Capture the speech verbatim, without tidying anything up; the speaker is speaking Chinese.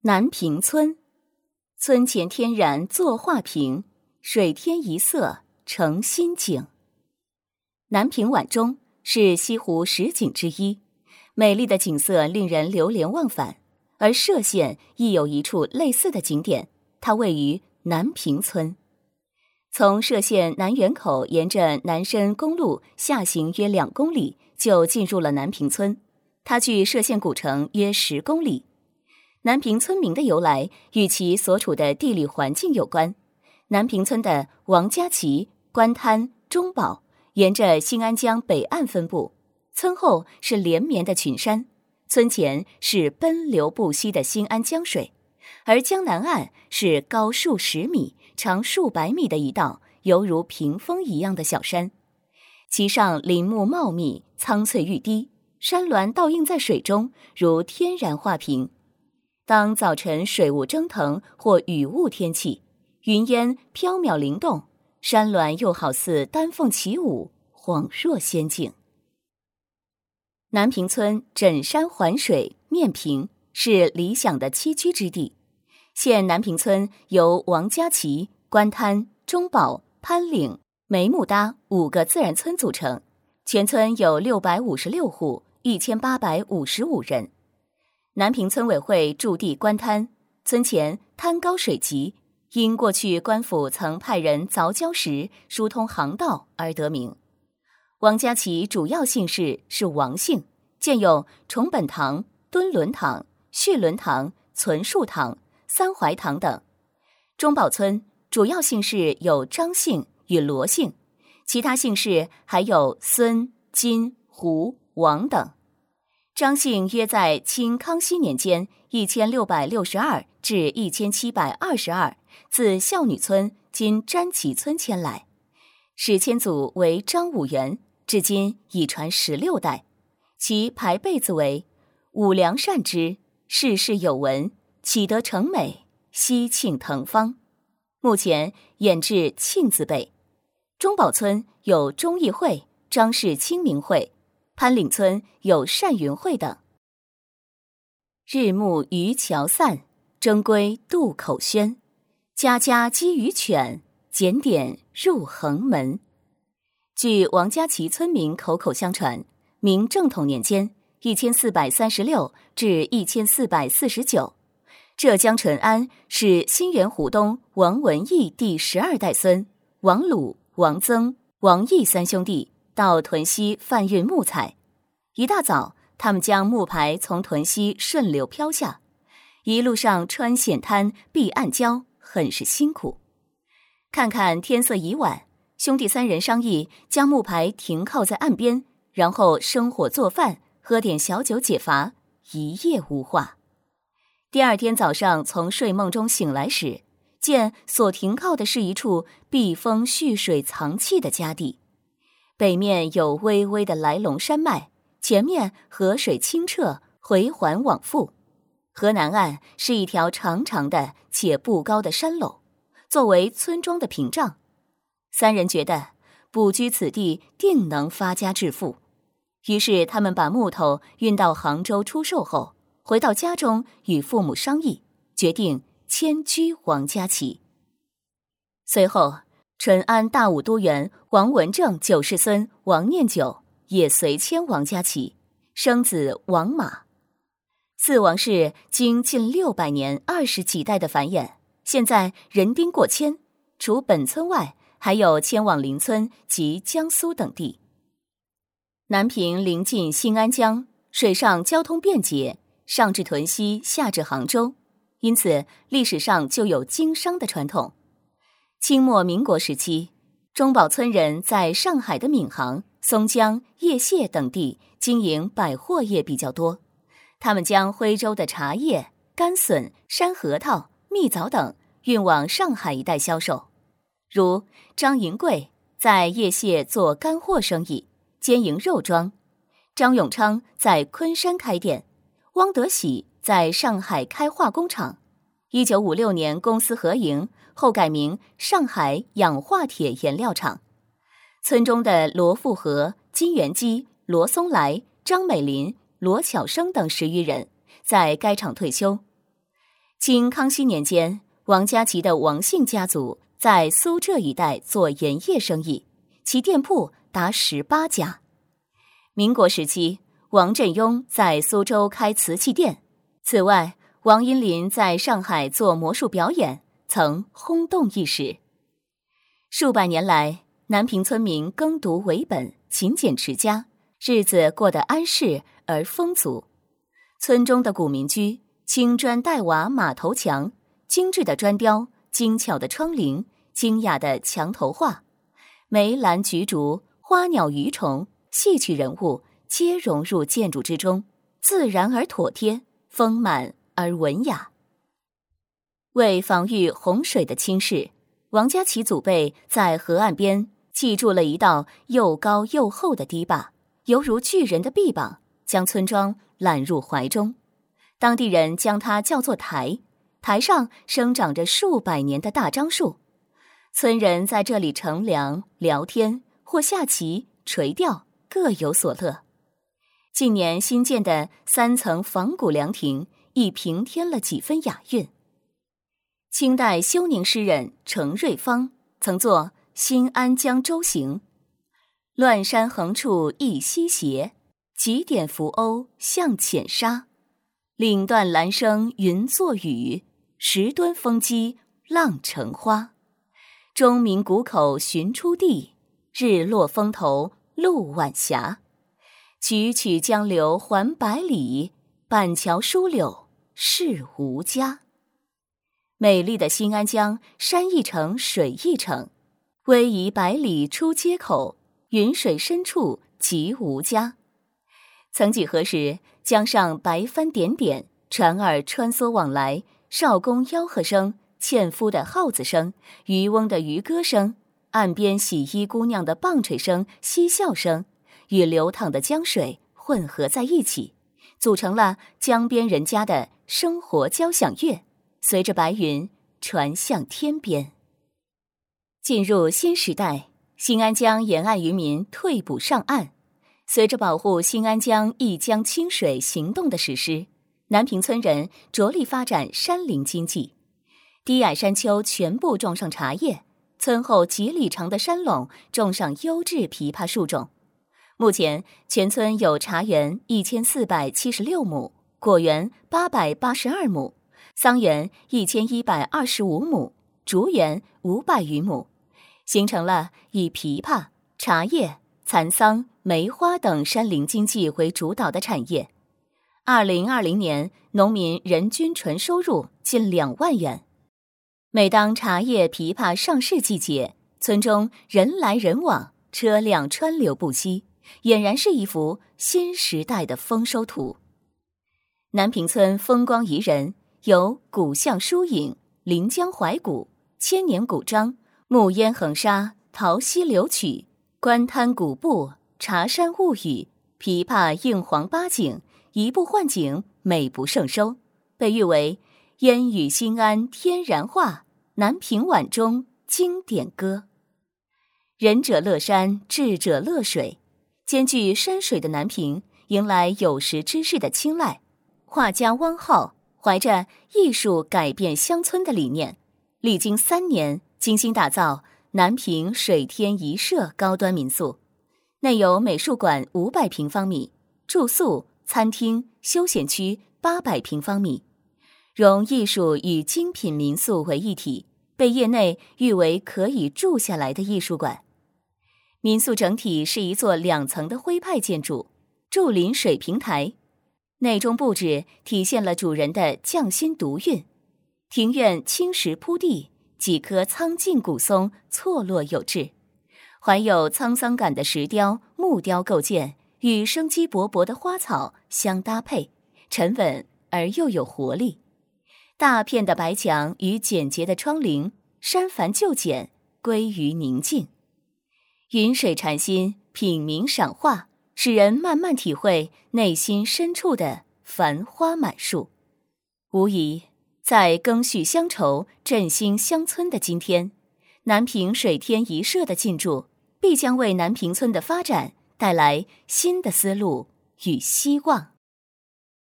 南屏村，村前天然作画屏，水天一色成新景。南屏晚钟是西湖十景之一，美丽的景色令人流连忘返。而歙县亦有一处类似的景点，它位于南屏村。从歙县南园口沿着南深公路下行约两公里，就进入了南屏村。它距歙县古城约十公里。南屏村名的由来与其所处的地理环境有关。南屏村的王家旗、官滩、中堡沿着新安江北岸分布，村后是连绵的群山，村前是奔流不息的新安江水，而江南岸是高数十米、长数百米的一道犹如屏风一样的小山，其上林木茂密，苍翠欲滴，山峦倒映在水中，如天然画屏。当早晨水雾蒸腾或雨雾天气，云烟飘渺灵动，山峦又好似丹凤起舞，恍若仙境。南屏村枕山环水，面平，是理想的栖居之地。现南屏村由王家旗、官滩、中堡、潘岭、梅木搭五个自然村组成，全村有六百五十六户，一千八百五十五人。南屏村委会驻地官滩，村前滩高水急，因过去官府曾派人凿礁石疏通航道而得名。王家旗主要姓氏是王姓，建有崇本堂、敦伦堂、旭伦堂、存树堂、三槐堂等。中堡村主要姓氏有张姓与罗姓，其他姓氏还有孙、金、胡、王等。张姓约在清康熙年间一千六百六十二至一千七百二十二自孝女村今詹旗村迁来，始迁祖为张武元，至今已传十六代。其牌辈字为武良善之，世世有闻，启德成美，西庆腾芳。目前演至庆字辈。中堡村有忠义会、张氏清明会，潘岭村有善云会等。日暮渔樵散，争归渡口喧。家家鸡鱼犬，检点入横门。据王家旗村民口口相传，明正统年间一千四百三十六至一千四百四十九，浙江淳安是新源湖东王文义第十二代孙王鲁、王曾、王义三兄弟到屯溪贩运木材。一大早，他们将木牌从屯溪顺流漂下，一路上穿险滩、避暗礁，很是辛苦。看看天色已晚，兄弟三人商议将木牌停靠在岸边，然后生火做饭，喝点小酒解乏，一夜无话。第二天早上从睡梦中醒来时，见所停靠的是一处避风蓄水藏气的佳地，北面有巍巍的来龙山脉，前面河水清澈，回环往复。河南岸是一条长长的且不高的山垄，作为村庄的屏障。三人觉得补居此地定能发家致富，于是他们把木头运到杭州出售后，回到家中与父母商议，决定迁居王家旗。随后淳安大武都元王文正九世孙王念九也随迁王家旗，生子王马。四王氏经近六百年二十几代的繁衍，现在人丁过千，除本村外，还有迁往邻村及江苏等地。南屏临近新安江，水上交通便捷，上至屯溪，下至杭州，因此历史上就有经商的传统。清末民国时期，中堡村人在上海的闵行、松江、叶榭等地经营百货业比较多，他们将徽州的茶叶、甘笋、山核桃、蜜枣等运往上海一带销售。如张银贵在叶榭做干货生意，兼营肉庄；张永昌在昆山开店；汪德喜在上海开化工厂。一九五六年公司合营，后改名上海氧化铁颜料厂。村中的罗富和、金元基、罗松来、张美林、罗巧生等十余人在该厂退休。 清康熙年间，王家祺的王姓家族在苏浙一带做盐业生意，其店铺达十八家。民国时期，王振庸在苏州开瓷器店。此外，王荫林在上海做魔术表演，曾轰动一时。数百年来，南平村民耕读为本，勤俭持家，日子过得安适而丰足。村中的古民居，青砖黛瓦马头墙，精致的砖雕，精巧的窗棂，精雅的墙头画，梅兰菊竹，花鸟鱼虫，戏曲人物，皆融入建筑之中，自然而妥帖，丰满而文雅。为防御洪水的侵蚀，王家祺祖辈在河岸边砌筑了一道又高又厚的堤坝，犹如巨人的臂膀，将村庄揽入怀中。当地人将它叫做台，台上生长着数百年的大樟树，村人在这里乘凉、聊天或下棋、垂钓，各有所乐。近年新建的三层仿古凉亭亦平添了几分雅韵。清代休宁诗人程瑞芳曾作《新安江舟行》：乱山横处一溪斜，几点浮鸥向浅沙。岭断兰生云作雨，石墩风击浪成花。钟鸣谷口寻出地，日落风头路晚霞。曲曲江流环百里，板桥疏柳是无家。美丽的新安江，山一程，水一程，逶迤百里出街口，云水深处即无家。曾几何时，江上白帆点点，船儿穿梭往来，少公吆喝声，纤夫的号子声，渔翁的渔歌声，岸边洗衣姑娘的棒槌声、嬉笑声，与流淌的江水混合在一起，组成了江边人家的生活交响乐，随着白云传向天边。进入新时代，新安江沿岸渔民退捕上岸。随着保护新安江一江清水行动的实施，南平村人着力发展山林经济，低矮山丘全部种上茶叶，村后几里长的山垄种上优质枇杷树种。目前，全村有茶园一千四百七十六亩，果园八百八十二亩，桑园一千一百二十五亩，竹园五百余亩，形成了以枇杷、茶叶、蚕桑、梅花等山林经济为主导的产业。二零二零年，农民人均纯收入近两万元。每当茶叶、枇杷上市季节，村中人来人往，车辆川流不息，俨然是一幅新时代的丰收图。南平村风光宜人，有古巷疏影、临江怀古、千年古章、暮烟横沙、桃溪流曲、官滩古步、茶山物语、枇杷映黄八景，一步换景，美不胜收，被誉为烟雨新安天然画，南平晚钟经典歌。仁者乐山，智者乐水，兼具山水的南平迎来有识之士的青睐。画家汪浩怀着艺术改变乡村的理念，历经三年精心打造南平水天一舍高端民宿，内有美术馆五百平方米，住宿、餐厅、休闲区八百平方米，融艺术与精品民宿为一体，被业内誉为可以住下来的艺术馆。民宿整体是一座两层的徽派建筑，筑临水平台，内中布置体现了主人的匠心独运。庭院青石铺地，几棵苍劲古松错落有致，怀有沧桑感的石雕、木雕构件与生机勃勃的花草相搭配，沉稳而又有活力。大片的白墙与简洁的窗棂，删繁就简，归于宁静。云水禅心，品茗赏画，使人慢慢体会内心深处的繁花满树。无疑，在赓续乡愁、振兴乡村的今天，南平水天一舍的进驻，必将为南平村的发展带来新的思路与希望。